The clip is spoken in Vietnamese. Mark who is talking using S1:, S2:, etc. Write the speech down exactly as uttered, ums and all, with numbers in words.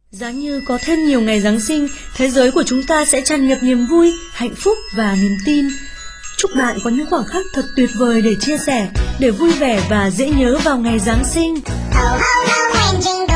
S1: Giá như có thêm nhiều ngày Giáng sinh, thế giới của chúng ta sẽ tràn ngập niềm vui, hạnh phúc và niềm tin. Chúc bạn có những khoảnh khắc thật tuyệt vời để chia sẻ, để vui vẻ và dễ nhớ vào ngày Giáng sinh.
S2: Oh, oh, oh,